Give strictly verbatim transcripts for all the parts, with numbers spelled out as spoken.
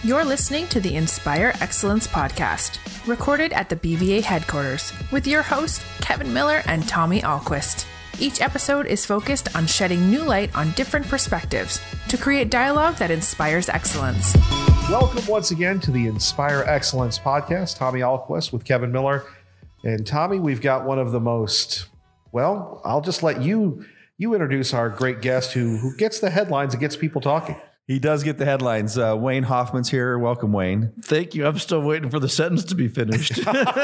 You're listening to the Inspire Excellence podcast, recorded at the B V A headquarters, with your hosts, Kevin Miller and Tommy Ahlquist. Each episode is focused on shedding new light on different perspectives to create dialogue that inspires excellence. Welcome once again to the Inspire Excellence podcast. Tommy Ahlquist with Kevin Miller. And Tommy, we've got one of the most, well, I'll just let you you introduce our great guest who, who gets the headlines and gets people talking. He does get the headlines. Uh, Wayne Hoffman's here. Welcome, Wayne. Thank you. I'm still waiting for the sentence to be finished.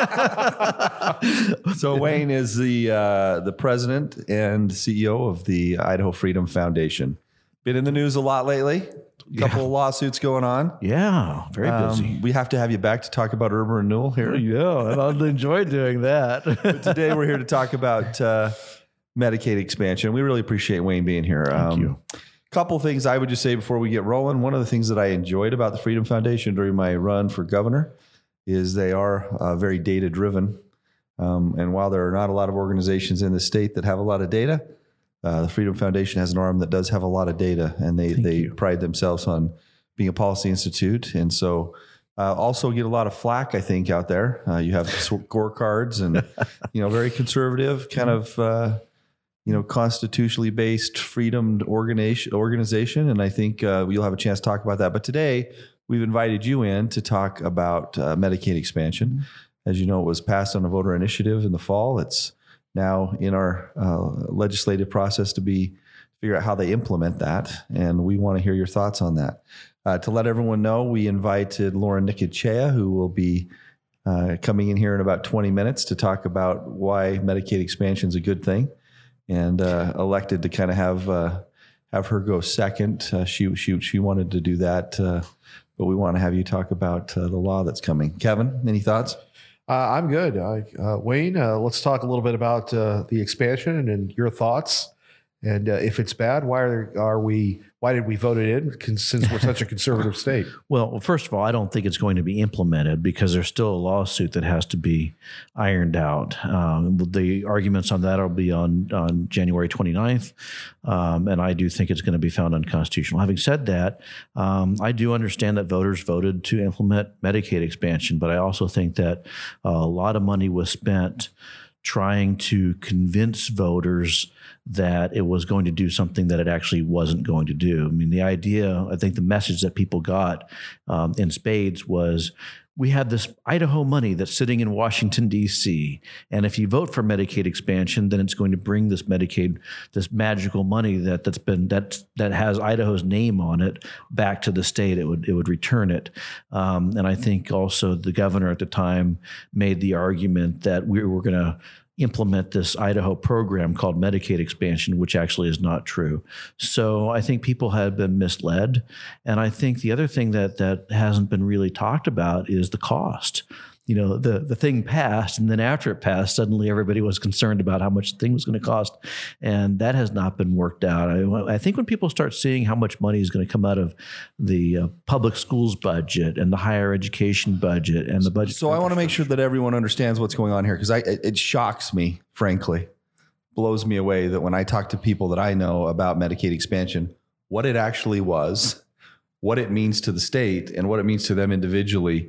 So Wayne is the uh, the president and C E O of the Idaho Freedom Foundation. Been in the news a lot lately. A couple Yeah. of lawsuits going on. Yeah, very busy. Um, we have to have you back to talk about urban renewal here. Yeah, and I'd enjoy doing that. But today we're here to talk about uh, Medicaid expansion. We really appreciate Wayne being here. Thank Um, you. Couple things I would just say before we get rolling. One of the things that I enjoyed about the Freedom Foundation during my run for governor is they are uh, very data driven. Um, and while there are not a lot of organizations in the state that have a lot of data, uh, the Freedom Foundation has an arm that does have a lot of data, and they, Thank they you. pride themselves on being a policy institute. And so uh, also get a lot of flack, I think, out there. Uh, you have scorecards and, you know, very conservative kind of, uh, you know, constitutionally based freedom organization, organization. And I think uh, you'll have a chance to talk about that. But today we've invited you in to talk about uh, Medicaid expansion. As you know, it was passed on a voter initiative in the fall. It's now in our uh, legislative process to be figure out how they implement that. And we want to hear your thoughts on that. Uh, to let everyone know, we invited Lauren Nicocea, who will be uh, coming in here in about twenty minutes to talk about why Medicaid expansion is a good thing. And uh, elected to kind of have uh, have her go second. Uh, she she she wanted to do that, uh, but we want to have you talk about uh, the law that's coming. Kevin, any thoughts? Uh, I'm good. I, uh, Wayne, uh, let's talk a little bit about uh, the expansion and, and your thoughts. And uh, if it's bad, why are, are we? Why did we vote it in? Con- Since we're such a conservative state. Well, first of all, I don't think it's going to be implemented because there's still a lawsuit that has to be ironed out. Um, the arguments on that will be on, on January twenty-ninth. Um, and I do think it's going to be found unconstitutional. Having said that, um, I do understand that voters voted to implement Medicaid expansion, but I also think that a lot of money was spent trying to convince voters that it was going to do something that it actually wasn't going to do. I mean, the idea, I think the message that people got um, in spades was, we had this Idaho money that's sitting in Washington, D C, and if you vote for Medicaid expansion, then it's going to bring this Medicaid, this magical money that that's been that that has Idaho's name on it back to the state. It would it would return it, um, and I think also the governor at the time made the argument that we were going to implement this Idaho program called Medicaid expansion, which actually is not true. So I think people have been misled. And I think the other thing that that hasn't been really talked about is the cost. You know, the, the thing passed, and then after it passed, suddenly everybody was concerned about how much the thing was going to cost. And that has not been worked out. I, I think when people start seeing how much money is going to come out of the uh, public schools budget and the higher education budget and the budget. So I want to make sure that everyone understands what's going on here, because I it, it shocks me, frankly, blows me away that when I talk to people that I know about Medicaid expansion, what it actually was, what it means to the state, and what it means to them individually,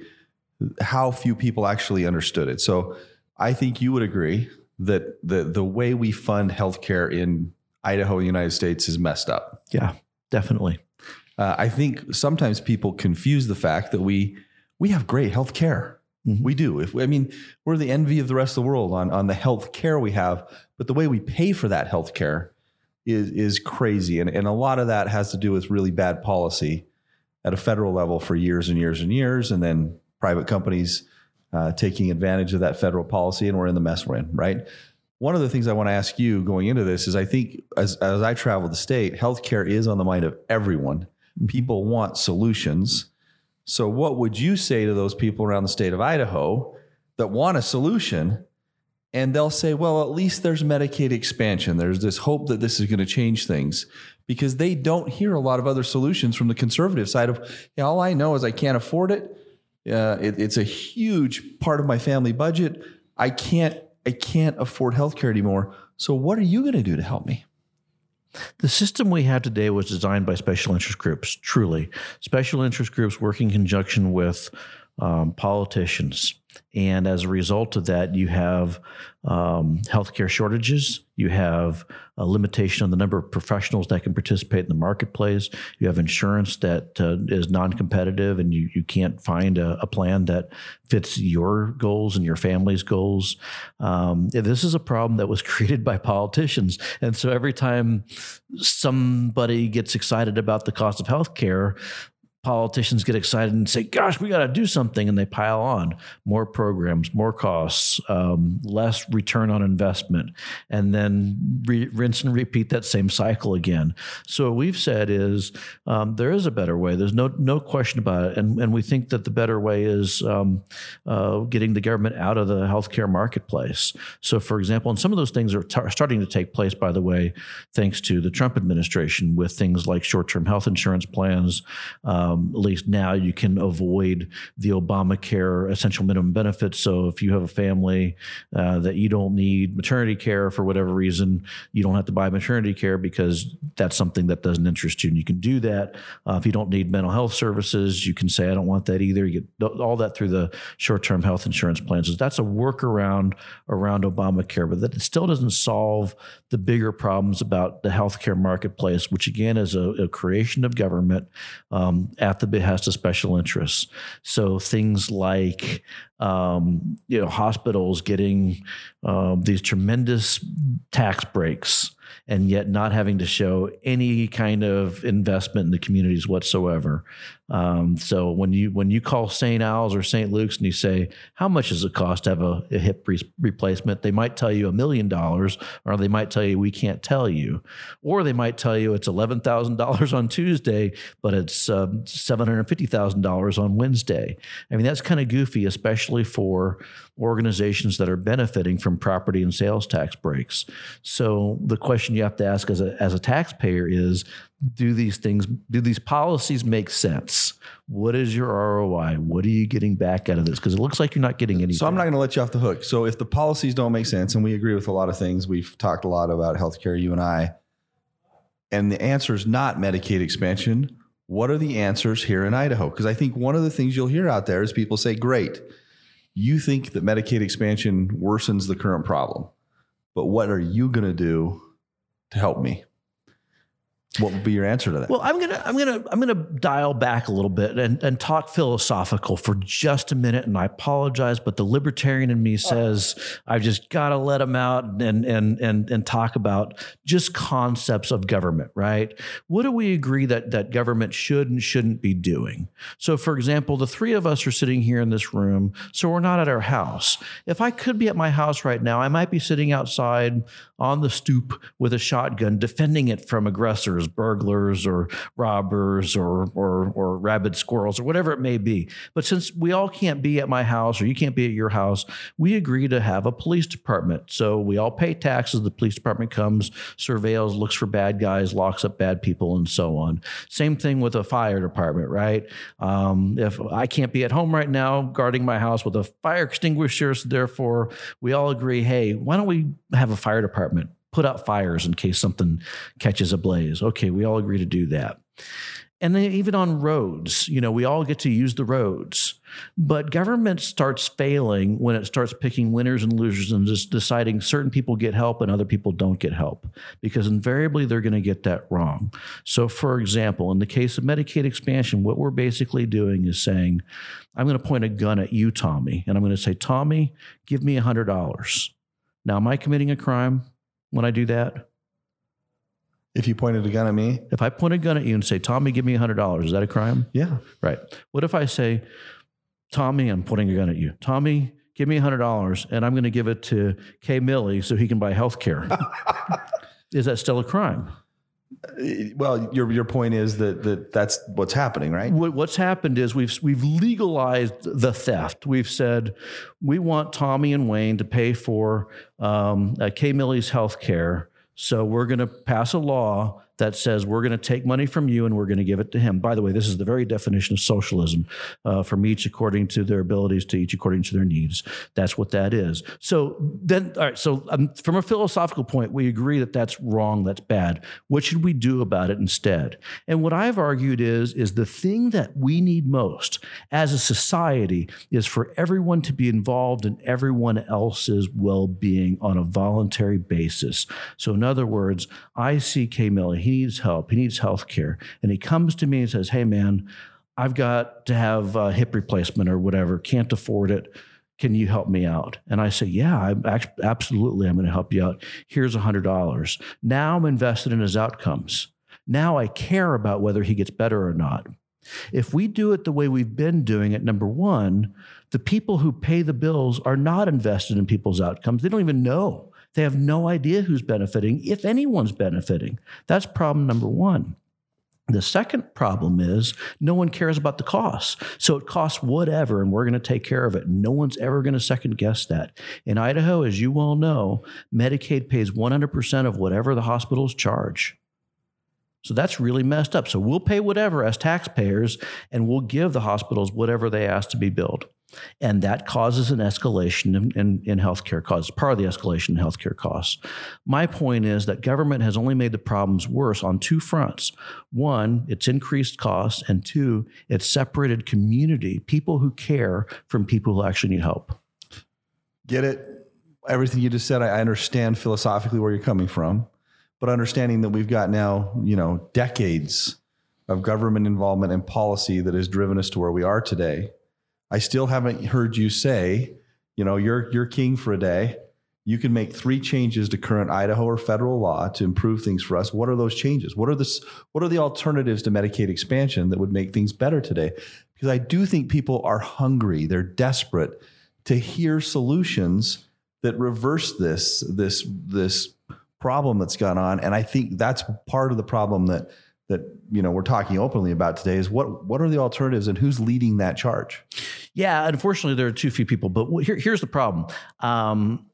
how few people actually understood it. So I think you would agree that the the way we fund healthcare in Idaho, the United States, is messed up. Yeah, definitely. Uh, I think sometimes people confuse the fact that we we have great healthcare. Mm-hmm. We do. If we, I mean, we're the envy of the rest of the world on on the healthcare we have, but the way we pay for that healthcare is is crazy, and and a lot of that has to do with really bad policy at a federal level for years and years and years, and then private companies uh, taking advantage of that federal policy, and we're in the mess we're in, right? One of the things I want to ask you going into this is I think as, as I travel the state, healthcare is on the mind of everyone. People want solutions. So what would you say to those people around the state of Idaho that want a solution, and they'll say, well, at least there's Medicaid expansion. There's this hope that this is going to change things, because they don't hear a lot of other solutions from the conservative side of, yeah, all I know is I can't afford it. Uh, it, it's a huge part of my family budget. I can't, I can't afford healthcare anymore. So what are you going to do to help me? The system we have today was designed by special interest groups, truly. Special interest groups working in conjunction with um, politicians. And as a result of that, you have um, healthcare shortages. You have a limitation on the number of professionals that can participate in the marketplace. You have insurance that uh, is non-competitive, and you, you can't find a, a plan that fits your goals and your family's goals. Um, this is a problem that was created by politicians. And so every time somebody gets excited about the cost of healthcare, politicians get excited and say, gosh, we got to do something. And they pile on more programs, more costs, um, less return on investment, and then re- rinse and repeat that same cycle again. So what we've said is um, there is a better way. There's no no question about it. And, and we think that the better way is um, uh, getting the government out of the healthcare marketplace. So, for example, and some of those things are t- starting to take place, by the way, thanks to the Trump administration, with things like short-term health insurance plans. Um, Um, at least now you can avoid the Obamacare essential minimum benefits. So if you have a family uh, that you don't need maternity care for whatever reason, you don't have to buy maternity care because that's something that doesn't interest you. And you can do that. Uh, if you don't need mental health services, you can say, I don't want that either. You get all that through the short-term health insurance plans. So that's a workaround around Obamacare, but that it still doesn't solve the bigger problems about the healthcare marketplace, which again is a, a creation of government um, at the behest of special interests. So things like um, you know, hospitals getting um, these tremendous tax breaks and yet not having to show any kind of investment in the communities whatsoever. Um, so when you when you call Saint Al's or Saint Luke's and you say, how much does it cost to have a, a hip re- replacement? They might tell you a million dollars, or they might tell you, we can't tell you. Or they might tell you it's eleven thousand dollars on Tuesday, but it's um, seven hundred fifty thousand dollars on Wednesday. I mean, that's kind of goofy, especially for organizations that are benefiting from property and sales tax breaks. So the question you have to ask as a, as a taxpayer is, do these things, do these policies make sense? What is your R O I? What are you getting back out of this? Because it looks like you're not getting anything. So I'm not going to let you off the hook. So if the policies don't make sense, and we agree with a lot of things, we've talked a lot about healthcare, you and I, and the answer is not Medicaid expansion, what are the answers here in Idaho? Because I think one of the things you'll hear out there is people say, great, you think that Medicaid expansion worsens the current problem, but what are you going to do to help me? What would be your answer to that? Well, I'm gonna I'm gonna I'm gonna dial back a little bit and, and talk philosophical for just a minute. And I apologize, but the libertarian in me says I've just got to let them out and and and and talk about just concepts of government, right? What do we agree that that government should and shouldn't be doing? So, for example, the three of us are sitting here in this room, so we're not at our house. If I could be at my house right now, I might be sitting outside on the stoop with a shotgun, defending it from aggressors, burglars or robbers or, or or rabid squirrels or whatever it may be. But since we all can't be at my house or you can't be at your house, we agree to have a police department. So we all pay taxes. The police department comes, surveils, looks for bad guys, locks up bad people, and so on. Same thing with a fire department, right? Um, if I can't be at home right now guarding my house with a fire extinguisher, so therefore we all agree, hey, why don't we have a fire department? Put out fires in case something catches ablaze. Okay, we all agree to do that. And then even on roads, you know, we all get to use the roads. But government starts failing when it starts picking winners and losers and just deciding certain people get help and other people don't get help, because invariably they're going to get that wrong. So, for example, in the case of Medicaid expansion, what we're basically doing is saying, I'm going to point a gun at you, Tommy, and I'm going to say, Tommy, give me one hundred dollars. Now, am I committing a crime when I do that? If you pointed a gun at me? If I point a gun at you and say, Tommy, give me one hundred dollars, is that a crime? Yeah. Right. What if I say, Tommy, I'm pointing a gun at you. Tommy, give me one hundred dollars, and I'm going to give it to Kay Millie so he can buy health care. Is that still a crime? Well, your your point is that, that that's what's happening, right? What's happened is we've we've legalized the theft. We've said we want Tommy and Wayne to pay for um, uh, Kay Millie's health care, so we're going to pass a law that says we're going to take money from you and we're going to give it to him. By the way, this is the very definition of socialism, uh, from each according to their abilities to each according to their needs. That's what that is. So then, all right, so um, from a philosophical point, we agree that that's wrong, that's bad. What should we do about it instead? And what I've argued is, is the thing that we need most as a society is for everyone to be involved in everyone else's well-being on a voluntary basis. So in other words, I see K. Miller, he needs help, he needs health care, and he comes to me and says, hey man, I've got to have a hip replacement or whatever, can't afford it. Can you help me out? And I say, yeah, I'm actually, absolutely, I'm going to help you out. Here's one hundred dollars. Now I'm invested in his outcomes. Now I care about whether he gets better or not. If we do it the way we've been doing it, number one, the people who pay the bills are not invested in people's outcomes. They don't even know. They have no idea who's benefiting, if anyone's benefiting. That's problem number one. The second problem is no one cares about the costs. So it costs whatever, and we're going to take care of it. No one's ever going to second guess that. In Idaho, as you well know, Medicaid pays one hundred percent of whatever the hospitals charge. So that's really messed up. So we'll pay whatever as taxpayers, and we'll give the hospitals whatever they ask to be billed. And that causes an escalation in, in, in healthcare costs, part of the escalation in healthcare costs. My point is that government has only made the problems worse on two fronts. One, it's increased costs, and two, it's separated community, people who care, from people who actually need help. Get it? Everything you just said, I understand philosophically where you're coming from, but understanding that we've got now, you know, decades of government involvement and policy that has driven us to where we are today. I still haven't heard you say, you know, you're you're king for a day. You can make three changes to current Idaho or federal law to improve things for us. What are those changes? What are this? What are the alternatives to Medicaid expansion that would make things better today? Because I do think people are hungry. They're desperate to hear solutions that reverse this this this problem that's gone on. And I think that's part of the problem that that you know we're talking openly about today is what what are the alternatives and who's leading that charge? Yeah, unfortunately, there are too few people. But here, here's the problem. Um,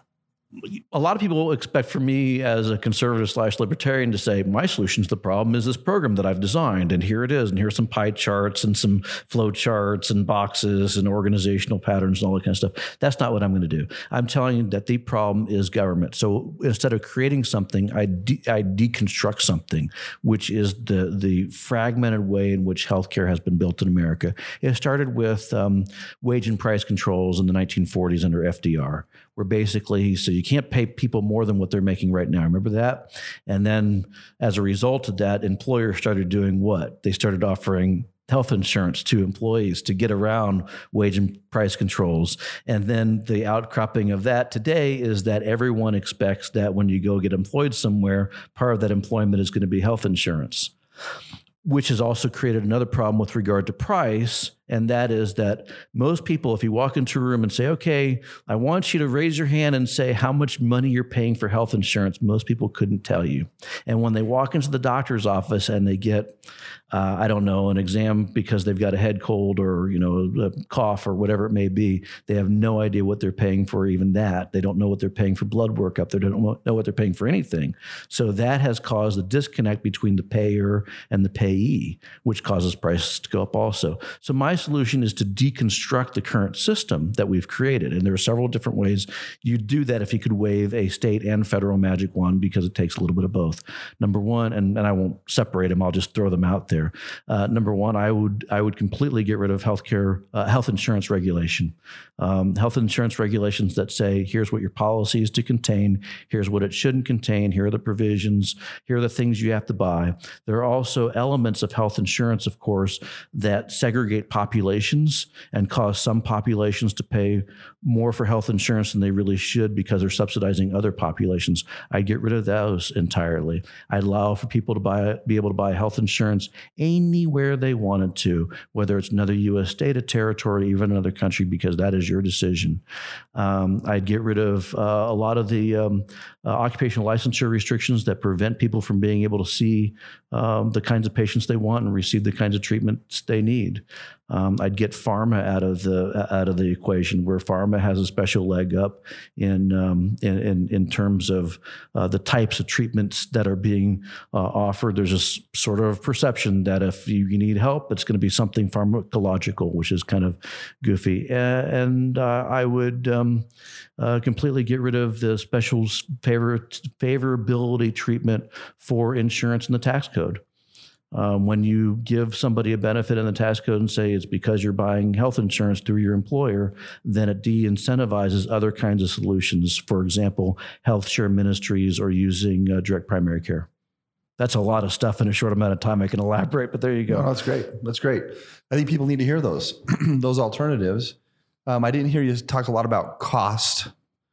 a lot of people expect for me as a conservative slash libertarian to say, my solution to the problem is this program that I've designed. And here it is. And here's some pie charts and some flow charts and boxes and organizational patterns and all that kind of stuff. That's not what I'm going to do. I'm telling you that the problem is government. So instead of creating something, I, de- I deconstruct something, which is the, the fragmented way in which healthcare has been built in America. It started with um, wage and price controls in the nineteen forties under F D R, where basically he said, you can't pay people more than what they're making right now. Remember that? And then as a result of that, employers started doing what? They started offering health insurance to employees to get around wage and price controls. And then the outcropping of that today is that everyone expects that when you go get employed somewhere, part of that employment is going to be health insurance, which has also created another problem with regard to price. And that is that most people, if you walk into a room and say, okay, I want you to raise your hand and say how much money you're paying for health insurance, most people couldn't tell you. And when they walk into the doctor's office and they get, uh, I don't know, an exam because they've got a head cold or, you know, a cough or whatever it may be, they have no idea what they're paying for even that. They don't know what they're paying for blood workup. They don't know what they're paying for anything. So that has caused a disconnect between the payer and the payee, which causes prices to go up also. So my solution is to deconstruct the current system that we've created. And there are several different ways you do that if you could wave a state and federal magic wand, because it takes a little bit of both. Number one, and, and I won't separate them, I'll just throw them out there. Uh, number one, I would I would completely get rid of healthcare, uh, health insurance regulation. Um, health insurance regulations that say, here's what your policy is to contain, here's what it shouldn't contain, here are the provisions, here are the things you have to buy. There are also elements of health insurance, of course, that segregate populations and cause some populations to pay more for health insurance than they really should because they're subsidizing other populations. I'd get rid of those entirely. I'd allow for people to buy, be able to buy health insurance anywhere they wanted to, whether it's another U S state, a territory, even another country, because that is your decision. Um, I'd get rid of uh, a lot of the um, uh, occupational licensure restrictions that prevent people from being able to see um, the kinds of patients they want and receive the kinds of treatments they need. Um, I'd get pharma out of the out of the equation, where pharma has a special leg up in um, in, in in terms of uh, the types of treatments that are being uh, offered. There's a s- sort of perception that if you, you need help, it's going to be something pharmacological, which is kind of goofy. Uh, and uh, I would um, uh, completely get rid of the special favor favorability treatment for insurance in the tax code. Um, when you give somebody a benefit in the tax code and say it's because you're buying health insurance through your employer, then it de-incentivizes other kinds of solutions. For example, health share ministries or using uh, direct primary care. That's a lot of stuff in a short amount of time. I can elaborate, but there you go. No, that's great. That's great. I think people need to hear those, those alternatives. Um, I didn't hear you talk a lot about cost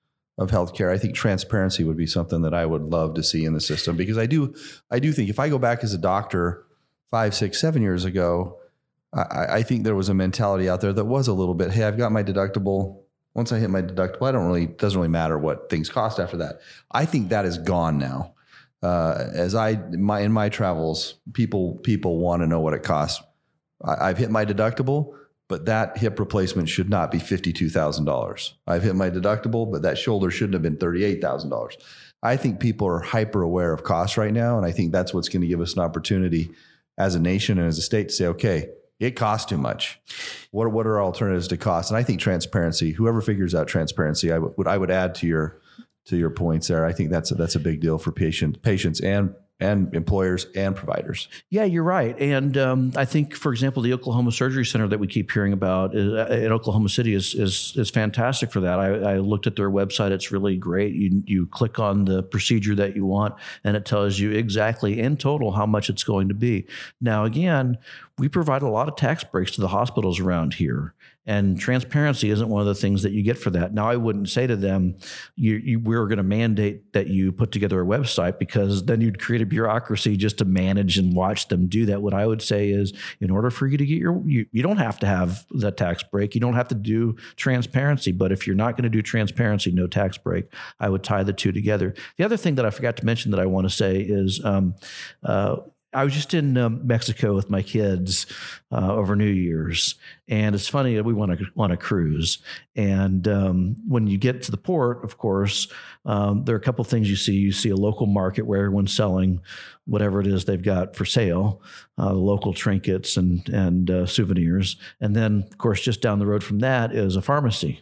of healthcare. I think transparency would be something that I would love to see in the system, because I do, I do think if I go back as a doctor five, six, seven years ago, I, I think there was a mentality out there that was a little bit, hey, I've got my deductible. Once I hit my deductible, I don't really, it doesn't really matter what things cost after that. I think that is gone now. Uh, as I, my, in my travels, people, people want to know what it costs. I, I've hit my deductible, but that hip replacement should not be fifty-two thousand dollars. I've hit my deductible, but that shoulder shouldn't have been thirty-eight thousand dollars. I think people are hyper aware of costs right now. And I think that's what's going to give us an opportunity as a nation and as a state to say, okay, it costs too much. What are, what are alternatives to cost? And I think transparency, whoever figures out transparency, I would, I would add to your, to your points there. I think that's a, that's a big deal for patient, patients and and employers and providers. Yeah, you're right. And um, I think, for example, the Oklahoma Surgery Center that we keep hearing about uh, in Oklahoma City is is, is fantastic for that. I, I looked at their website. It's really great. You you click on the procedure that you want, and it tells you exactly in total how much it's going to be. Now, again, we provide a lot of tax breaks to the hospitals around here. And transparency isn't one of the things that you get for that. Now, I wouldn't say to them, you, you, we're going to mandate that you put together a website, because then you'd create a bureaucracy just to manage and watch them do that. What I would say is, in order for you to get your, you, you don't have to have the tax break. You don't have to do transparency. But if you're not going to do transparency, no tax break, I would tie the two together. The other thing that I forgot to mention that I want to say is, um, uh, I was just in um, Mexico with my kids uh, over New Year's, and it's funny that we went on a cruise. And um, when you get to the port, of course, um, there are a couple of things you see. You see a local market where everyone's selling whatever it is they've got for sale, uh, local trinkets and and uh, souvenirs. And then, of course, just down the road from that is a pharmacy,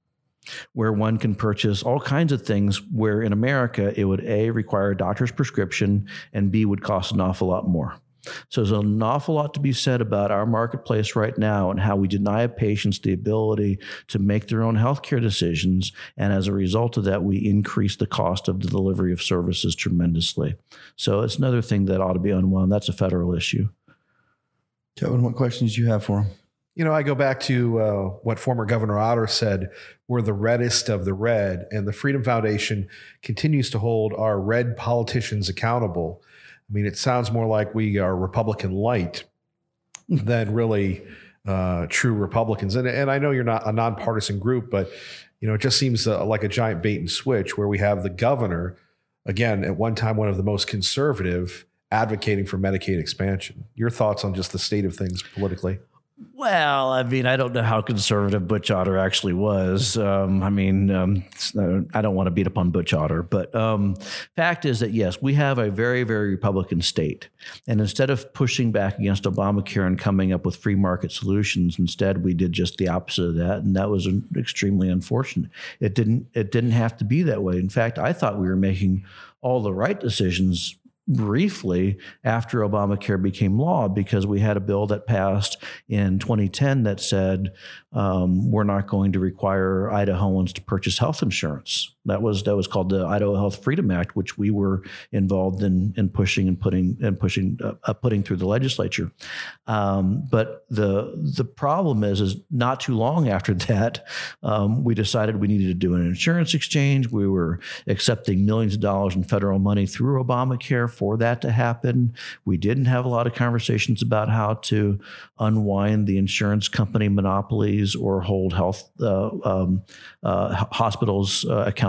where one can purchase all kinds of things, where in America, it would A, require a doctor's prescription, and B, would cost an awful lot more. So there's an awful lot to be said about our marketplace right now and how we deny patients the ability to make their own healthcare decisions. And as a result of that, we increase the cost of the delivery of services tremendously. So it's another thing that ought to be unwound. That's a federal issue. Kevin, what questions do you have for him? You know, I go back to uh, what former Governor Otter said, we're the reddest of the red, and the Freedom Foundation continues to hold our red politicians accountable. I mean, it sounds more like we are Republican light than really uh, true Republicans. And, and I know you're not a nonpartisan group, but, you know, it just seems uh, like a giant bait and switch, where we have the governor, again, at one time, one of the most conservative, advocating for Medicaid expansion. Your thoughts on just the state of things politically? Well, I mean, I don't know how conservative Butch Otter actually was. Um, I mean, um, I don't want to beat up on Butch Otter, but um, fact is that, yes, we have a very, very Republican state. And instead of pushing back against Obamacare and coming up with free market solutions, instead we did just the opposite of that. And that was extremely unfortunate. It didn't, it didn't have to be that way. In fact, I thought we were making all the right decisions briefly after Obamacare became law, because we had a bill that passed in twenty ten that said um, we're not going to require Idahoans to purchase health insurance. That was that was called the Idaho Health Freedom Act, which we were involved in in pushing and putting and pushing uh, putting through the legislature. Um, but the the problem is, is not too long after that, um, we decided we needed to do an insurance exchange. We were accepting millions of dollars in federal money through Obamacare for that to happen. We didn't have a lot of conversations about how to unwind the insurance company monopolies or hold health uh, um, uh, hospitals uh, accountable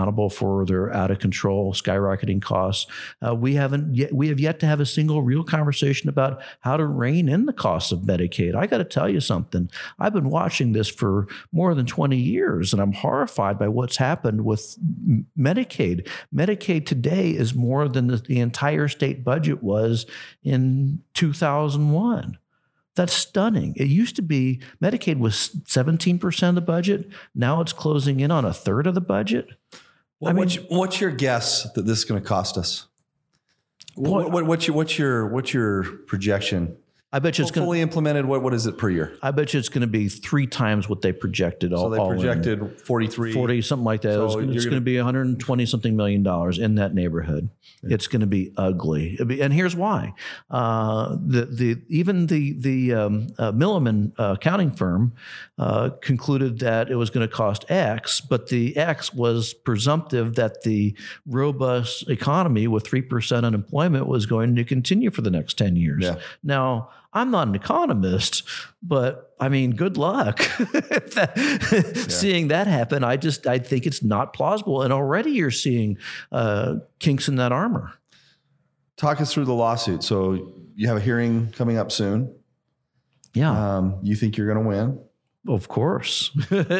accountable for their out of control, skyrocketing costs. Uh, we haven't yet, we have yet to have a single real conversation about how to rein in the costs of Medicaid. I got to tell you something. I've been watching this for more than twenty years, and I'm horrified by what's happened with Medicaid. Medicaid today is more than the, the entire state budget was in two thousand one. That's stunning. It used to be Medicaid was seventeen percent of the budget. Now it's closing in on a third of the budget. Well, I mean, what's, what's your guess that this is going to cost us? What, what, what's your what's your what's your projection? I bet you it's fully going to implemented. What what is it per year? I bet you it's going to be three times what they projected. All, so they all projected in. forty-three, forty, something like that. So it's it's gonna, going to be one hundred twenty something million dollars in that neighborhood. Yeah. It's going to be ugly, and here's why. Uh, the the even the the um, uh, Milliman uh, accounting firm uh, concluded that it was going to cost X, but the X was presumptive that the robust economy with three percent unemployment was going to continue for the next ten years. Yeah. Now, I'm not an economist, but I mean, good luck that, yeah. seeing that happen. I just, I think it's not plausible. And already you're seeing uh, kinks in that armor. Talk us through the lawsuit. So you have a hearing coming up soon. Yeah. Um, you think you're going to win? Of course.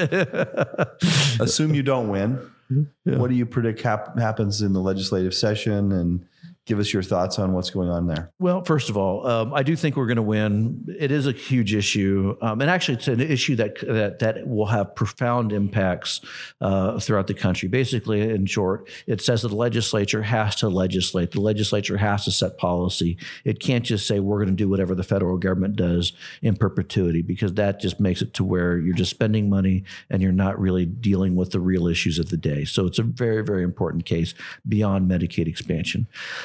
Assume you don't win. Yeah. What do you predict hap- happens in the legislative session, and give us your thoughts on what's going on there? Well, first of all, um, I do think we're going to win. It is a huge issue. Um, and actually, it's an issue that that, that will have profound impacts uh, throughout the country. Basically, in short, it says that the legislature has to legislate. The legislature has to set policy. It can't just say we're going to do whatever the federal government does in perpetuity, because that just makes it to where you're just spending money and you're not really dealing with the real issues of the day. So it's a very, very important case beyond Medicaid expansion.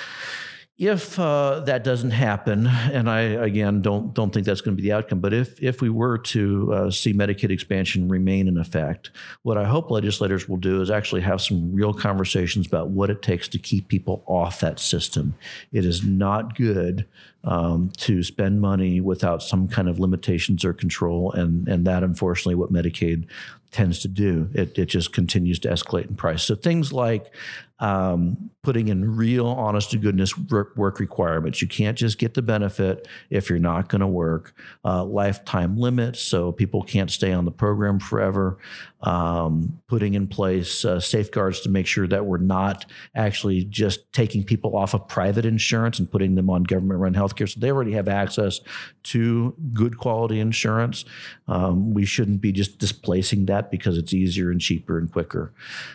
If uh, that doesn't happen, and I again don't don't think that's going to be the outcome, but if if we were to uh, see Medicaid expansion remain in effect, what I hope legislators will do is actually have some real conversations about what it takes to keep people off that system. It is not good um, to spend money without some kind of limitations or control, and and that unfortunately what Medicaid tends to do. It it just continues to escalate in price. So things like um, putting in real, honest to goodness work, work requirements. You can't just get the benefit if you're not going to work. Uh, lifetime limits, so people can't stay on the program forever. Um, putting in place uh, safeguards to make sure that we're not actually just taking people off of private insurance and putting them on government-run healthcare, so they already have access to good quality insurance. Um, we shouldn't be just displacing that because it's easier and cheaper and quicker.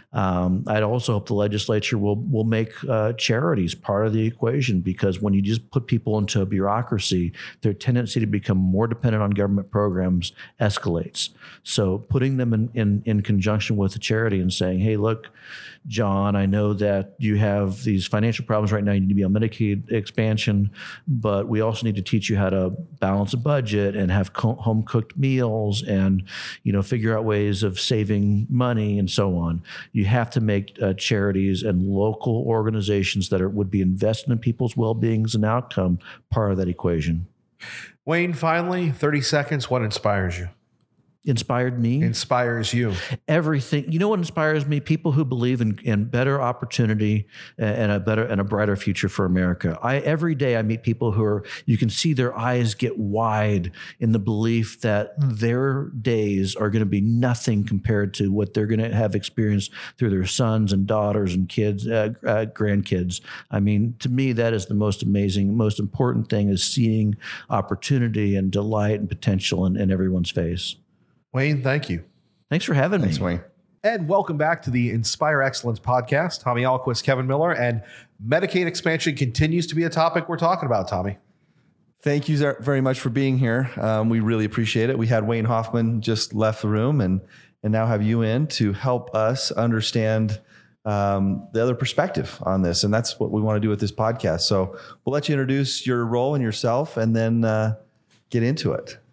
Um, I'd also hope the legislature will will make uh, charities part of the equation, because when you just put people into a bureaucracy, their tendency to become more dependent on government programs escalates. So putting them in, in, in conjunction with a charity and saying, hey, look, John, I know that you have these financial problems right now. You need to be on Medicaid expansion, but we also need to teach you how to balance a budget and have co- home cooked meals and, you know, figure out ways of saving money and so on. You have to make uh, charities and local organizations that are, would be invested in people's well-being as an outcome part of that equation. Wayne, finally, thirty seconds. What inspires you? Inspired me? Inspires you. Everything. You know what inspires me? People who believe in, in better opportunity and a better and a brighter future for America. I every day I meet people who are, you can see their eyes get wide in the belief that their days are going to be nothing compared to what they're going to have experienced through their sons and daughters and kids, uh, uh, grandkids. I mean, to me, that is the most amazing, most important thing, is seeing opportunity and delight and potential in, in everyone's face. Wayne, thank you. Thanks for having Thanks, me. Wayne. And welcome back to the Inspire Excellence podcast. Tommy Ahlquist, Kevin Miller, and Medicaid expansion continues to be a topic we're talking about, Tommy. Thank you very much for being here. Um, we really appreciate it. We had Wayne Hoffman just left the room, and and now have you in to help us understand um, the other perspective on this. And that's what we want to do with this podcast. So we'll let you introduce your role and yourself, and then uh, get into it.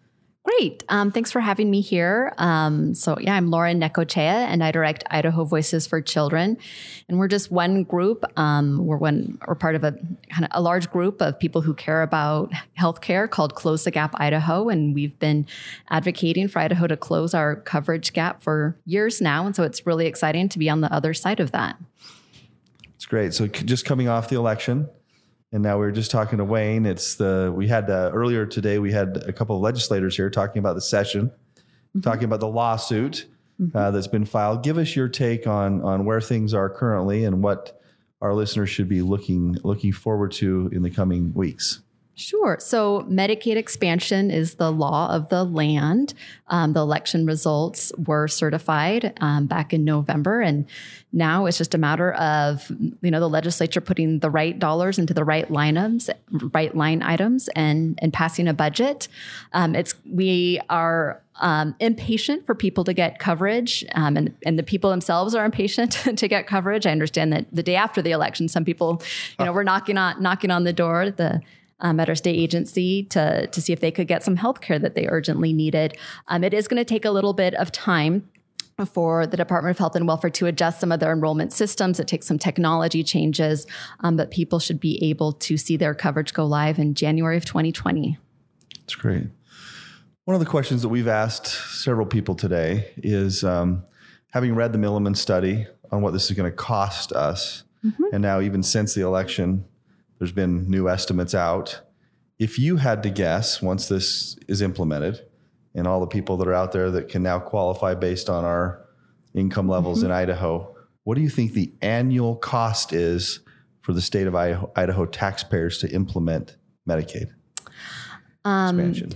Great. Um, thanks for having me here. Um, so yeah, I'm Lauren Necochea, and I direct Idaho Voices for Children. And we're just one group. Um, we're one, we're part of a kind of a large group of people who care about healthcare called Close the Gap Idaho. And we've been advocating for Idaho to close our coverage gap for years now. And so it's really exciting to be on the other side of that. It's great. So c- just coming off the election, and now we were just talking to Wayne. It's the we had uh, earlier today. We had a couple of legislators here talking about the session, mm-hmm. talking about the lawsuit mm-hmm. uh, that's been filed. Give us your take on on where things are currently and what our listeners should be looking looking forward to in the coming weeks. Sure. So Medicaid expansion is the law of the land. Um, the election results were certified um, back in November, and now it's just a matter of, you know, the legislature putting the right dollars into the right line items, right line items, and and passing a budget. Um, it's we are um, impatient for people to get coverage, um, and and the people themselves are impatient to get coverage. I understand that the day after the election, some people, you know, were knocking on knocking on the door. The Um, at our state agency to, to see if they could get some health care that they urgently needed. Um, it is going to take a little bit of time for the Department of Health and Welfare to adjust some of their enrollment systems. It takes some technology changes, um, but people should be able to see their coverage go live in January of twenty twenty. That's great. One of the questions that we've asked several people today is, um, having read the Milliman study on what this is going to cost us, mm-hmm. and now even since the election, there's been new estimates out. If you had to guess, once this is implemented, and all the people that are out there that can now qualify based on our income levels mm-hmm. in Idaho, what do you think the annual cost is for the state of Idaho, Idaho taxpayers to implement Medicaid um, expansion?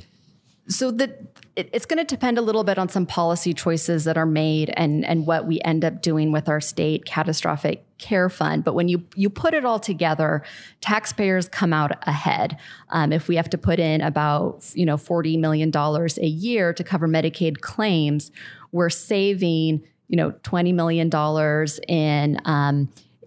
So the it, it's going to depend a little bit on some policy choices that are made and and what we end up doing with our state catastrophic care fund. But when you you put it all together, taxpayers come out ahead. Um, if we have to put in about you know forty million dollars a year to cover Medicaid claims, we're saving you know twenty million dollars in um,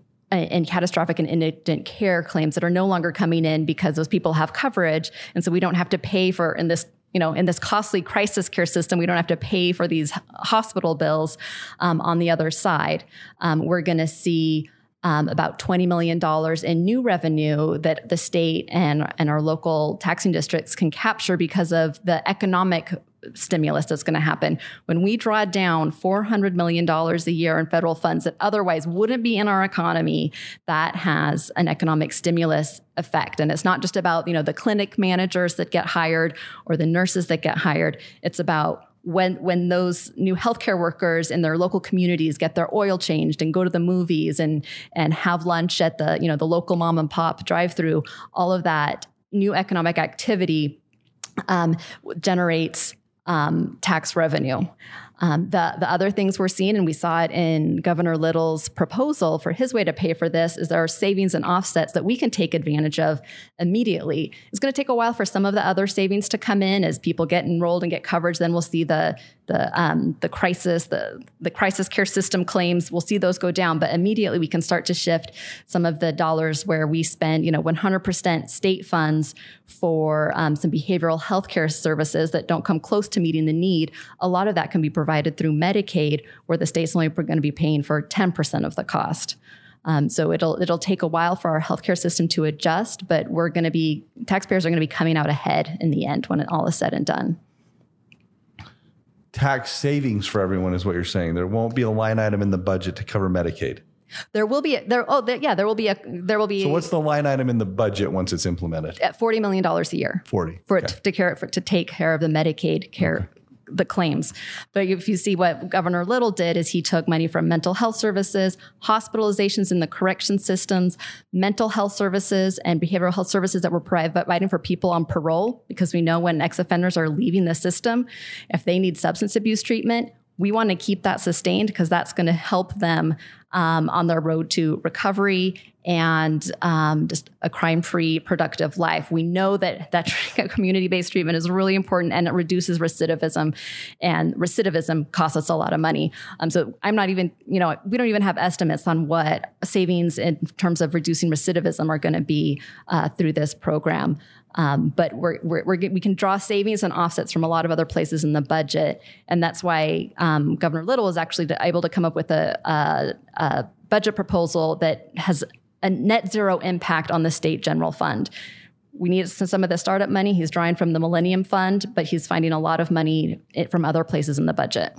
in catastrophic and indigent care claims that are no longer coming in because those people have coverage, and so we don't have to pay for in this. You know, in this costly crisis care system, we don't have to pay for these hospital bills um, on the other side. Um, we're going to see um, about twenty million dollars in new revenue that the state and, and our local taxing districts can capture because of the economic stimulus that's going to happen. When we draw down four hundred million dollars a year in federal funds that otherwise wouldn't be in our economy, that has an economic stimulus effect. And it's not just about, you know, the clinic managers that get hired or the nurses that get hired. It's about when when those new healthcare workers in their local communities get their oil changed and go to the movies and and have lunch at the, you know, the local mom and pop drive-through, all of that new economic activity um, generates Um, tax revenue. Um, the, the other things we're seeing, and we saw it in Governor Little's proposal for his way to pay for this, is there are savings and offsets that we can take advantage of immediately. It's going to take a while for some of the other savings to come in as people get enrolled and get coverage. Then we'll see the the um, the crisis, the the crisis care system claims. We'll see those go down, but immediately we can start to shift some of the dollars where we spend, you know, one hundred percent state funds for um, some behavioral health care services that don't come close to meeting the need. A lot of that can be provided through Medicaid, where the state's only going to be paying for ten percent of the cost. Um, so it'll it'll take a while for our healthcare system to adjust, but we're going to be taxpayers are going to be coming out ahead in the end when it all is said and done. Tax savings for everyone is what you're saying. There won't be a line item in the budget to cover Medicaid. There will be a, there. Oh, there, yeah, there will be a there will be. So what's the line item in the budget once it's implemented? At forty million dollars a year. Forty for okay. it to care for to take care of the Medicaid care. Okay. The claims. But if you see what Governor Little did is he took money from mental health services, hospitalizations in the correction systems, mental health services, and behavioral health services that were providing for people on parole, because we know when ex-offenders are leaving the system, if they need substance abuse treatment, we want to keep that sustained because that's going to help them um, on their road to recovery and um, just a crime-free, productive life. We know that that community-based treatment is really important, and it reduces recidivism, and recidivism costs us a lot of money. Um, so I'm not even, you know, we don't even have estimates on what savings in terms of reducing recidivism are going to be uh, through this program. Um, but we're, we're, we're, we can draw savings and offsets from a lot of other places in the budget. And that's why um, Governor Little is actually able to come up with a, a, a budget proposal that has a net zero impact on the state general fund. We need some of the startup money. He's drawing from the Millennium Fund, but he's finding a lot of money from other places in the budget.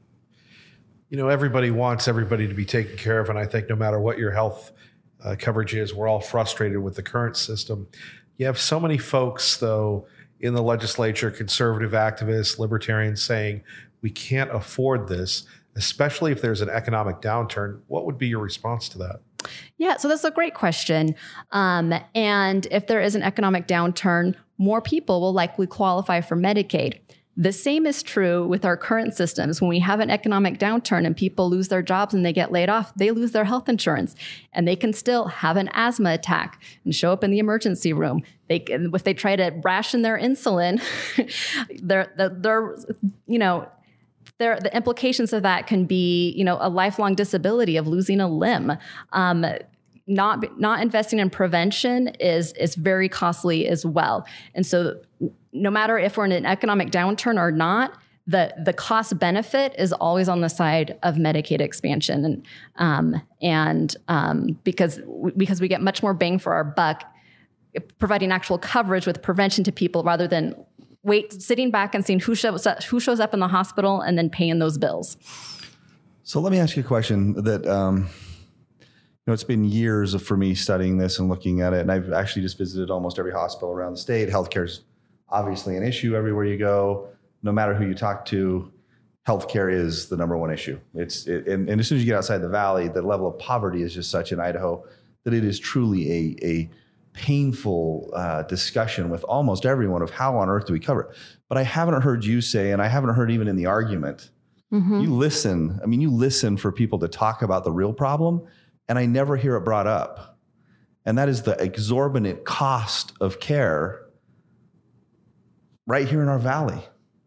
You know, everybody wants everybody to be taken care of. And I think no matter what your health uh, coverage is, we're all frustrated with the current system. You have so many folks, though, in the legislature, conservative activists, libertarians saying we can't afford this, especially if there's an economic downturn. What would be your response to that? Yeah, so that's a great question. Um, and if there is an economic downturn, more people will likely qualify for Medicaid. The same is true with our current systems. When we have an economic downturn and people lose their jobs and they get laid off, they lose their health insurance, and they can still have an asthma attack and show up in the emergency room. They, if they try to ration their insulin, they're, they're, you know, There, the implications of that can be, you know, a lifelong disability of losing a limb. Um, not not investing in prevention is is very costly as well. And so, no matter if we're in an economic downturn or not, the the cost benefit is always on the side of Medicaid expansion, and um, and um, because because we get much more bang for our buck providing actual coverage with prevention to people rather than wait, sitting back and seeing who shows up, who shows up in the hospital and then paying those bills. So let me ask you a question that, um, you know, it's been years of, for me studying this and looking at it. And I've actually just visited almost every hospital around the state. Healthcare is obviously an issue everywhere you go. No matter who you talk to, healthcare is the number one issue. It's it, and, and as soon as you get outside the valley, the level of poverty is just such in Idaho that it is truly a, a painful uh, discussion with almost everyone of how on earth do we cover it. But I haven't heard you say, and I haven't heard even in the argument, mm-hmm. you listen. I mean, you listen for people to talk about the real problem, and I never hear it brought up. And that is the exorbitant cost of care right here in our valley.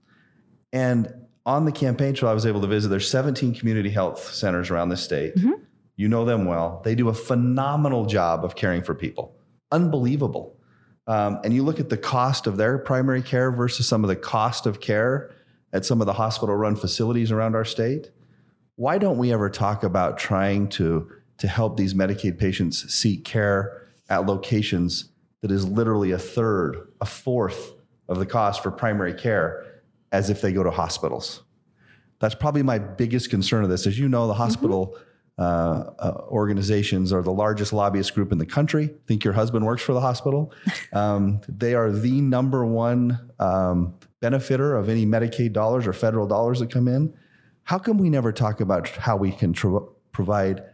And on the campaign trail I was able to visit, there's seventeen community health centers around the state. Mm-hmm. You know them well. They do a phenomenal job of caring for people. Unbelievable. Um, and you look at the cost of their primary care versus some of the cost of care at some of the hospital-run facilities around our state. Why don't we ever talk about trying to, to help these Medicaid patients seek care at locations that is literally a third, a fourth of the cost for primary care as if they go to hospitals? That's probably my biggest concern of this. As you know, the hospital mm-hmm. Uh, uh, organizations are the largest lobbyist group in the country. I think your husband works for the hospital. Um, they are the number one um, benefitter of any Medicaid dollars or federal dollars that come in. How come we never talk about how we can tr- provide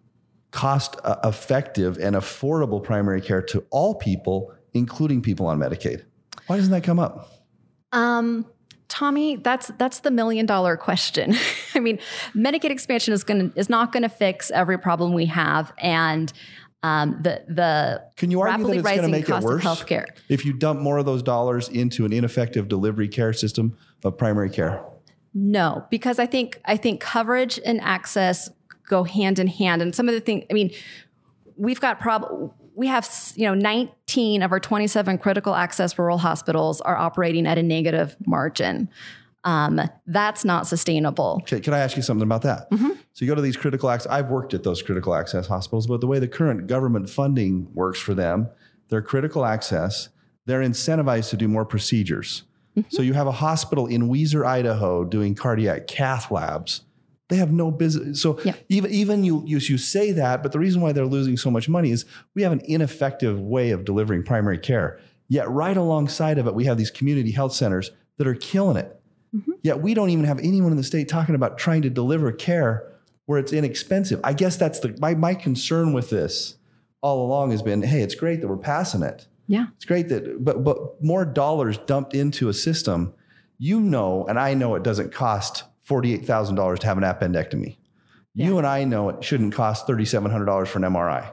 cost-effective and affordable primary care to all people, including people on Medicaid? Why doesn't that come up? Um. Tommy, that's that's the million dollar question. I mean, Medicaid expansion is going is not going to fix every problem we have, and um, the the can you argue that it's going to make it worse healthcare if you dump more of those dollars into an ineffective delivery care system of primary care? No, because I think I think coverage and access go hand in hand, and some of the things. I mean, we've got problem. We have, you know, nineteen of our twenty-seven critical access rural hospitals are operating at a negative margin. Um, that's not sustainable. Okay, can I ask you something about that? Mm-hmm. So you go to these critical access, I've worked at those critical access hospitals, but the way the current government funding works for them, they're critical access, they're incentivized to do more procedures. Mm-hmm. So you have a hospital in Weiser, Idaho doing cardiac cath labs. They have no business. So yeah. even even you, you you say that, but the reason why they're losing so much money is we have an ineffective way of delivering primary care. Yet right alongside of it, we have these community health centers that are killing it. Mm-hmm. Yet we don't even have anyone in the state talking about trying to deliver care where it's inexpensive. I guess that's the my my concern with this all along has been, hey, it's great that we're passing it. Yeah, it's great that, but but more dollars dumped into a system, you know, and I know it doesn't cost forty-eight thousand dollars to have an appendectomy. Yeah. You and I know it shouldn't cost thirty-seven hundred dollars for an M R I.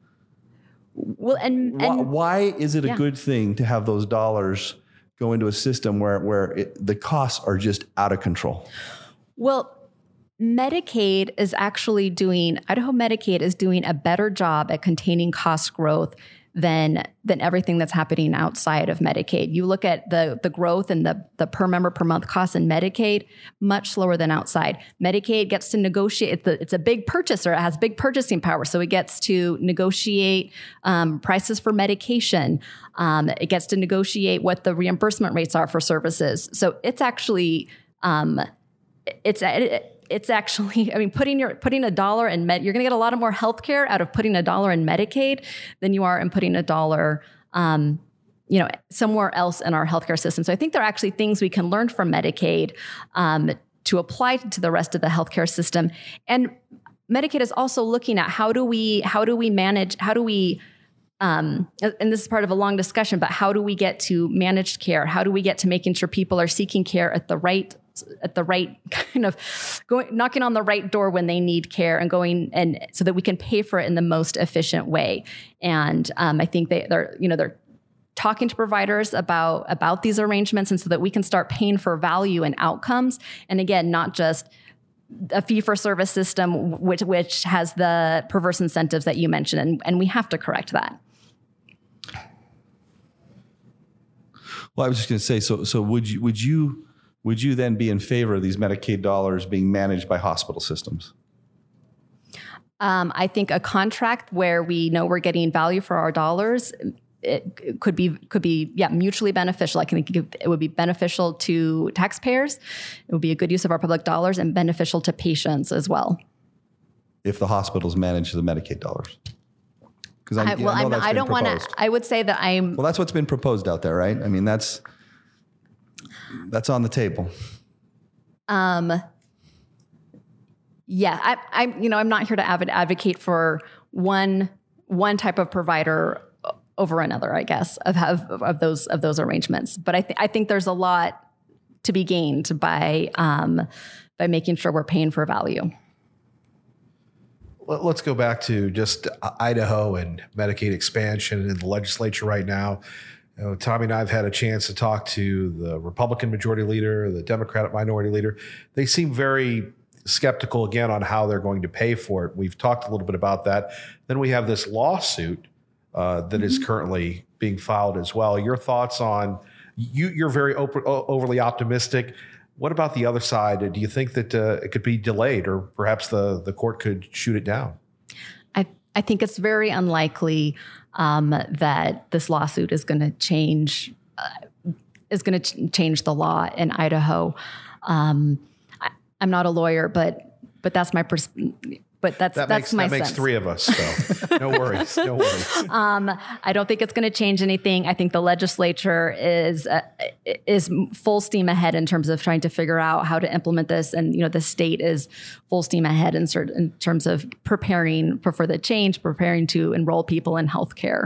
Well, and, why, and why is it a yeah. good thing to have those dollars go into a system where, where it, the costs are just out of control? Well, Medicaid is actually doing, Idaho Medicaid is doing a better job at containing cost growth than than everything that's happening outside of Medicaid. You look at the the growth and the the per member per month costs in Medicaid, much slower than outside. Medicaid gets to negotiate. It's a, it's a big purchaser. It has big purchasing power, so it gets to negotiate um, prices for medication. Um, it gets to negotiate what the reimbursement rates are for services. So it's actually um, it's it, It's actually, I mean, putting your putting a dollar in med, you're going to get a lot of more healthcare out of putting a dollar in Medicaid than you are in putting a dollar, um, you know, somewhere else in our healthcare system. So I think there are actually things we can learn from Medicaid um, to apply to the rest of the healthcare system. And Medicaid is also looking at how do we how do we manage how do we Um, and this is part of a long discussion, but how do we get to managed care? How do we get to making sure people are seeking care at the right at the right kind of going, knocking on the right door when they need care and going and so that we can pay for it in the most efficient way. And um, I think they, they're, you know, they're talking to providers about, about these arrangements and so that we can start paying for value and outcomes. And again, not just a fee for service system, which, which has the perverse incentives that you mentioned. And, and we have to correct that. Well, I was just going to say, so, so would you, would you, Would you then be in favor of these Medicaid dollars being managed by hospital systems? Um, I think a contract where we know we're getting value for our dollars, it could be could be yeah mutually beneficial. I think it would be beneficial to taxpayers. It would be a good use of our public dollars and beneficial to patients as well. If the hospitals manage the Medicaid dollars. Because I, I, well, I, know I'm, I don't want to. I would say that I'm. Well, that's what's been proposed out there, right? I mean, that's. That's on the table. Um, yeah, I, I, you know, I'm not here to adv- advocate for one one type of provider over another. I guess of of, of those of those arrangements, but I think I think there's a lot to be gained by um, by making sure we're paying for value. Let's go back to just Idaho and Medicaid expansion in the legislature right now. You know, Tommy and I have had a chance to talk to the Republican majority leader, the Democratic minority leader. They seem very skeptical, again, on how they're going to pay for it. We've talked a little bit about that. Then we have this lawsuit uh, that mm-hmm. is currently being filed as well. Your thoughts on, you, you're very op- overly optimistic. What about the other side? Do you think that uh, it could be delayed or perhaps the, the court could shoot it down? I, I think it's very unlikely Um, that this lawsuit is going to change uh, is going to ch- change the law in Idaho. Um, I, I'm not a lawyer, but but that's my pers- but that's that that's makes, my that makes sense. three of us. So no worries, no worries. Um, I don't think it's going to change anything. I think the legislature is uh, is full steam ahead in terms of trying to figure out how to implement this, and you know the state is full steam ahead in, cert- in terms of preparing for the change, preparing to enroll people in healthcare.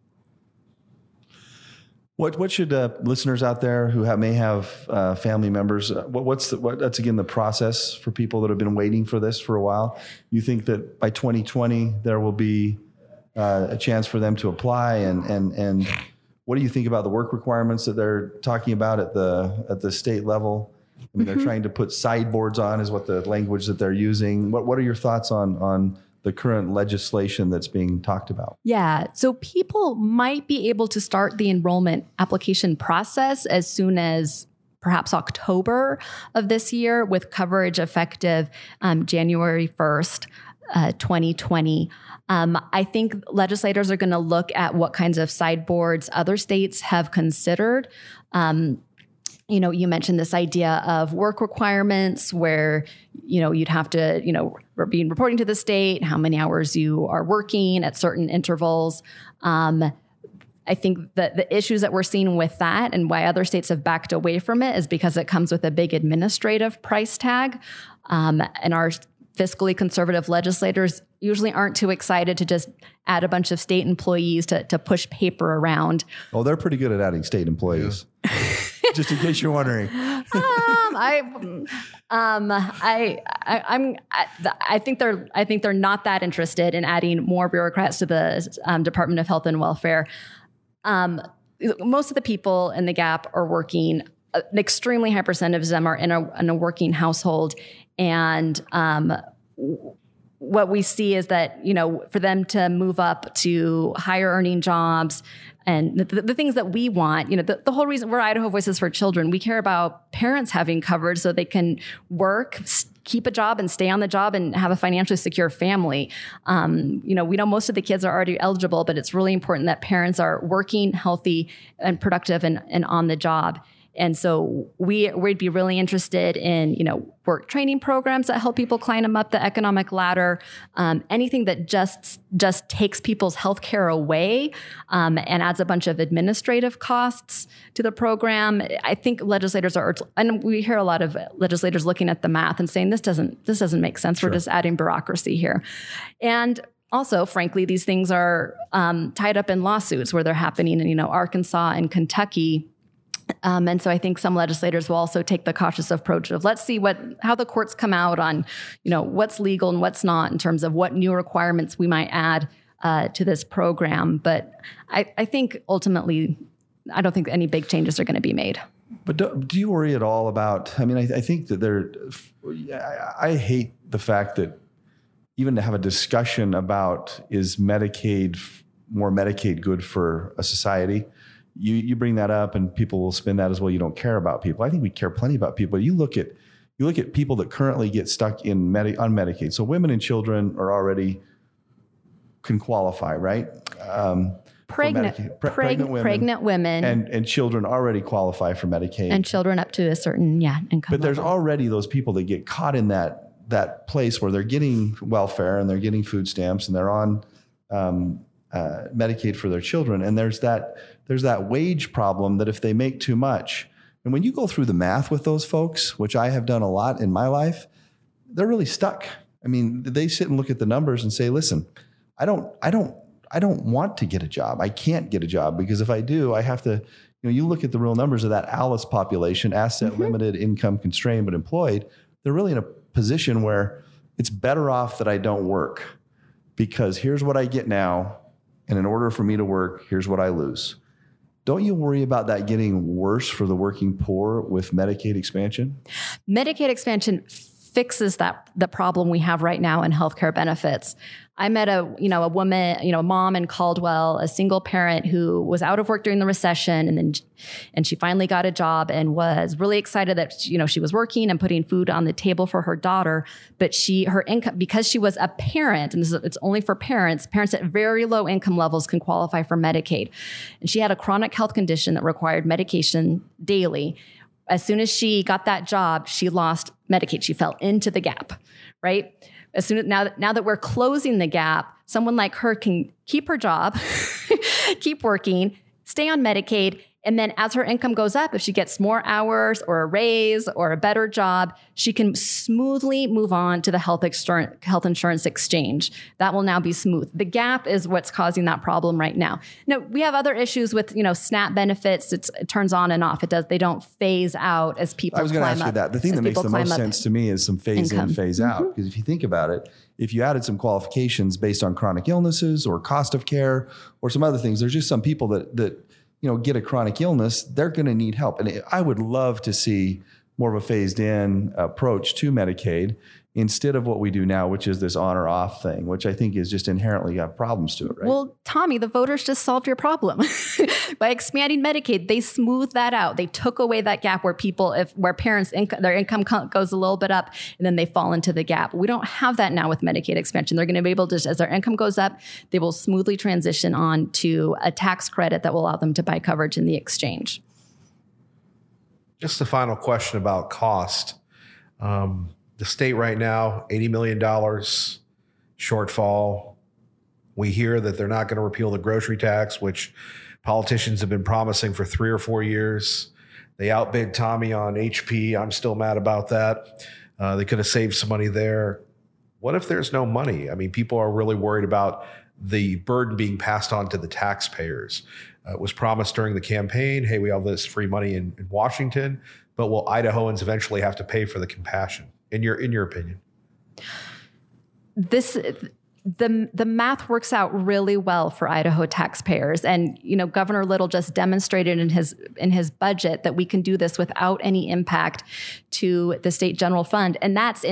What what should uh, listeners out there who have, may have uh, family members? Uh, what, what's the, what, that's again the process for people that have been waiting for this for a while. You think that by twenty twenty there will be uh, a chance for them to apply, and and and what do you think about the work requirements that they're talking about at the at the state level? I mean, they're mm-hmm. trying to put sideboards on, is what the language that they're using. What what are your thoughts on on the current legislation that's being talked about? Yeah. So people might be able to start the enrollment application process as soon as perhaps October of this year, with coverage effective um, January first, uh, twenty twenty. Um, I think legislators are going to look at what kinds of sideboards other states have considered. Um, You know, you mentioned this idea of work requirements where, you know, you'd have to, you know, be reporting to the state how many hours you are working at certain intervals. Um, I think that the issues that we're seeing with that and why other states have backed away from it is because it comes with a big administrative price tag. Um, and our fiscally conservative legislators usually aren't too excited to just add a bunch of state employees to, to push paper around. Oh, they're pretty good at adding state employees. Yeah. Just in case you're wondering. um, I, um, I, I, I'm, I, I think they're, I think they're not that interested in adding more bureaucrats to the um, Department of Health and Welfare. Um, most of the people in the Gap are working. An extremely high percentage of them are in a, in a working household, and um, what we see is that, you know, for them to move up to higher earning jobs and the, the things that we want, you know, the, the whole reason we're Idaho Voices for Children, we care about parents having coverage so they can work, keep a job and stay on the job and have a financially secure family. Um, you know, we know most of the kids are already eligible, but it's really important that parents are working, healthy, and productive and, and on the job. And so we, we'd be really interested in, you know, work training programs that help people climb up the economic ladder, um, anything that just just takes people's health care away um, and adds a bunch of administrative costs to the program. I think legislators are, and we hear a lot of legislators looking at the math and saying, this doesn't, this doesn't make sense. Sure. We're just adding bureaucracy here. And also, frankly, these things are um, tied up in lawsuits where they're happening in, you know, Arkansas and Kentucky. Um, and so I think some legislators will also take the cautious approach of let's see what how the courts come out on, you know, what's legal and what's not in terms of what new requirements we might add uh, to this program. But I, I think ultimately, I don't think any big changes are going to be made. But do, do you worry at all about, I mean, I, I think that there, I, I hate the fact that even to have a discussion about is Medicaid, more Medicaid good for a society? You you bring that up and people will spin that as well. You don't care about people. I think we care plenty about people. You look at you look at people that currently get stuck in Medi- on Medicaid. So women and children are already can qualify, right? Um, pregnant, Pre- preg- pregnant women, pregnant women, and and children already qualify for Medicaid, and children up to a certain yeah income. But there's level. already those people that get caught in that that place where they're getting welfare and they're getting food stamps and they're on um, uh, Medicaid for their children, and there's that. There's that wage problem that if they make too much, and when you go through the math with those folks, which I have done a lot in my life, they're really stuck. I mean, they sit and look at the numbers and say, listen, I don't, I don't, I don't want to get a job. I can't get a job because if I do, I have to, you know, you look at the real numbers of that ALICE population, asset mm-hmm. limited, income constrained, but employed, they're really in a position where it's better off that I don't work because here's what I get now. And in order for me to work, here's what I lose. Don't you worry about that getting worse for the working poor with Medicaid expansion? Medicaid expansion fixes that the problem we have right now in healthcare benefits. I met a, you know, a woman, you know, a mom in Caldwell, a single parent who was out of work during the recession. And then, and she finally got a job and was really excited that, you know, she was working and putting food on the table for her daughter. But she, her income, because she was a parent, and this is, it's only for parents, parents at very low income levels can qualify for Medicaid. And she had a chronic health condition that required medication daily. As soon as she got that job, she lost Medicaid. She fell into the gap, right? As soon as now that now that we're closing the gap, someone like her can keep her job, keep working, stay on Medicaid, and then as her income goes up, if she gets more hours or a raise or a better job, she can smoothly move on to the health, exter- health insurance exchange. That will now be smooth. The gap is what's causing that problem right now. Now, we have other issues with, you know, SNAP benefits. It's, it turns on and off. It does. They don't phase out as people climb up. I was going to ask you that. The thing that makes the most sense to me is some phase income. in, phase out. Because mm-hmm. if you think about it, if you added some qualifications based on chronic illnesses or cost of care or some other things, there's just some people that that you know, get a chronic illness, they're going to need help. And I would love to see more of a phased in approach to Medicaid instead of what we do now, which is this on or off thing, which I think is just inherently got problems to it, right? Well, Tommy, the voters just solved your problem. By expanding Medicaid, they smoothed that out. They took away that gap where people, if where parents' inc- their income goes a little bit up and then they fall into the gap. We don't have that now with Medicaid expansion. They're going to be able to, as their income goes up, they will smoothly transition on to a tax credit that will allow them to buy coverage in the exchange. Just a final question about cost. Um, The state right now, eighty million dollars shortfall. We hear that they're not going to repeal the grocery tax, which politicians have been promising for three or four years. They outbid Tommy on H P. I'm still mad about that. Uh, they could have saved some money there. What if there's no money? I mean, people are really worried about the burden being passed on to the taxpayers. Uh, it was promised during the campaign, hey, we have this free money in, in Washington, but will Idahoans eventually have to pay for the compassion? In your in your opinion, this the the math works out really well for Idaho taxpayers, and you know Governor Little just demonstrated in his in his budget that we can do this without any impact to the state general fund, and that's in this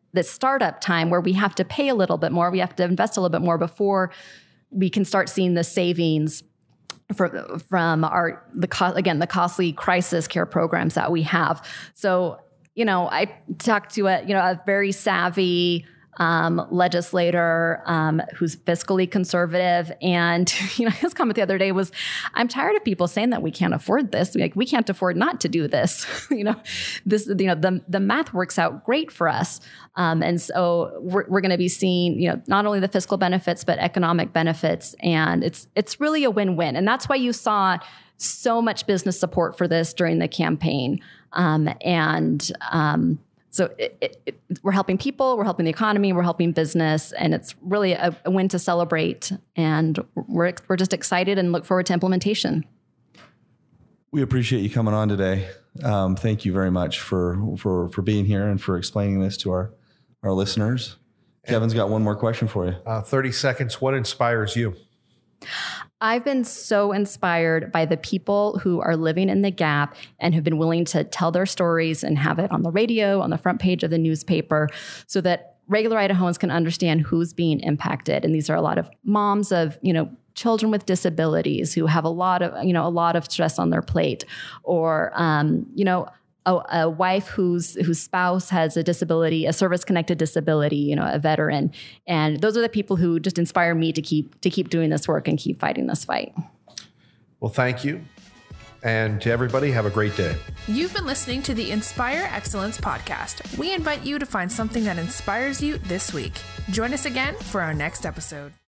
this startup time where we have to pay a little bit more, we have to invest a little bit more before we can start seeing the savings from, from our, the co- again, the costly crisis care programs that we have. So, you know, I talked to a, you know, a very savvy um, legislator um, who's fiscally conservative. And, you know, his comment the other day was, I'm tired of people saying that we can't afford this. Like, we can't afford not to do this. you know, this, you know, the, the math works out great for us. Um, and so we're, we're going to be seeing, you know, not only the fiscal benefits, but economic benefits. And it's, it's really a win-win. And that's why you saw so much business support for this during the campaign. Um, and, um, So it, it, it, we're helping people, we're helping the economy, we're helping business, and it's really a, a win to celebrate. And we're we're just excited and look forward to implementation. We appreciate you coming on today. Um, thank you very much for for for being here and for explaining this to our our listeners. Kevin's got one more question for you. Uh, thirty seconds. What inspires you? I've been so inspired by the people who are living in the gap and have been willing to tell their stories and have it on the radio, on the front page of the newspaper, so that regular Idahoans can understand who's being impacted. And these are a lot of moms of, you know, children with disabilities who have a lot of, you know, a lot of stress on their plate, or, um, you know, A, a wife whose whose spouse has a disability, a service-connected disability, you know, a veteran. And those are the people who just inspire me to keep to keep doing this work and keep fighting this fight. Well, thank you. And to everybody, have a great day. You've been listening to the Inspire Excellence podcast. We invite you to find something that inspires you this week. Join us again for our next episode.